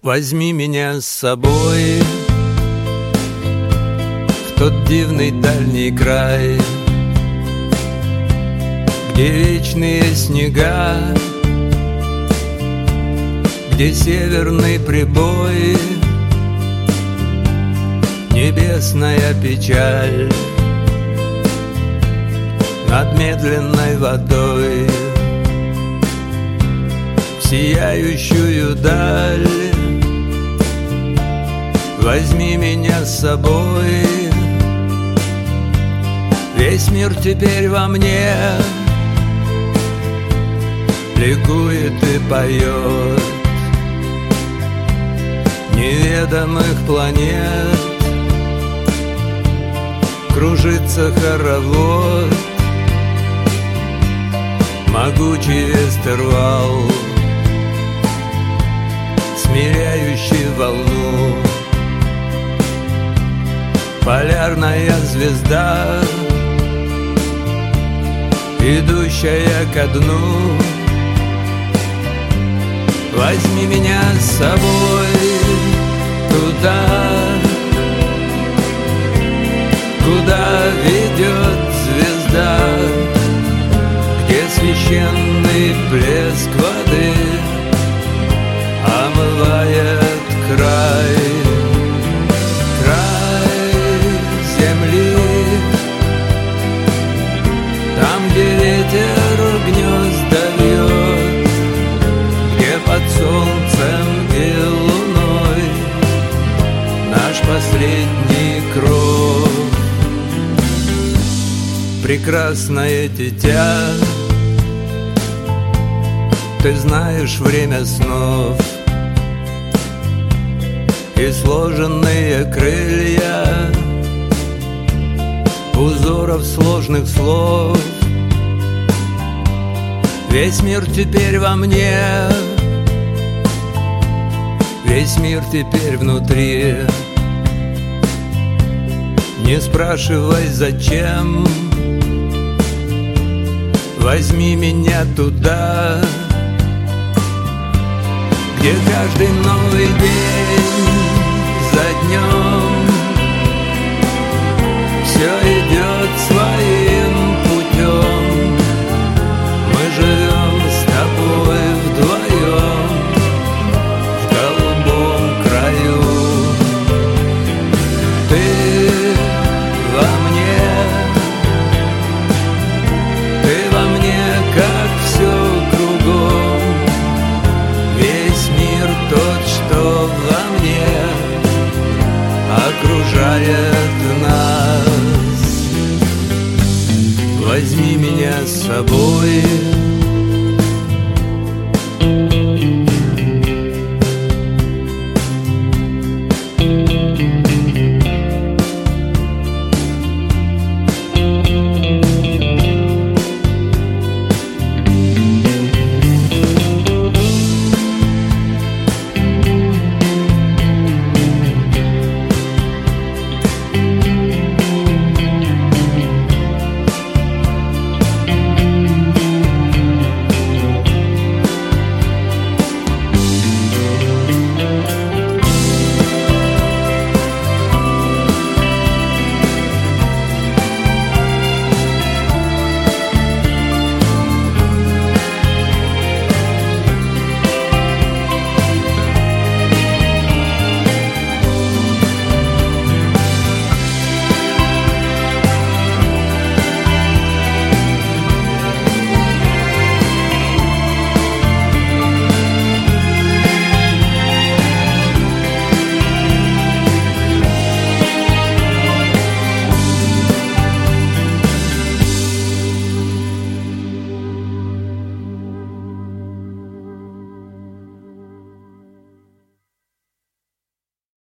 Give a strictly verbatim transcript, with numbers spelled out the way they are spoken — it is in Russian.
Возьми меня с собой в тот дивный дальний край, где вечные снега, где северный прибой, небесная печаль над медленной водой, в сияющую даль. Возьми меня с собой, весь мир теперь во мне ликует и поет неведомых планет. Кружится хоровод, могучий вестервал, смиряющий волну. Полярная звезда, идущая ко дну. Возьми меня с собой туда, куда ведет звезда, где священный плеск воды омывает край, край земли, там, где ветер гнезда вьет, где под солнцем и луной наш последний кров. Прекрасное дитя, ты знаешь время снов и сложенные крылья узоров сложных слов. Весь мир теперь во мне, весь мир теперь внутри. Не спрашивай, зачем. Возьми меня туда, где каждый новый день за днем все идет своим путем. Мы живем с тобой вдвоем в голубом краю. Ты во мне, ты во мне, как все кругом. Весь мир тот, что во мне окружает нас. Возьми меня с собой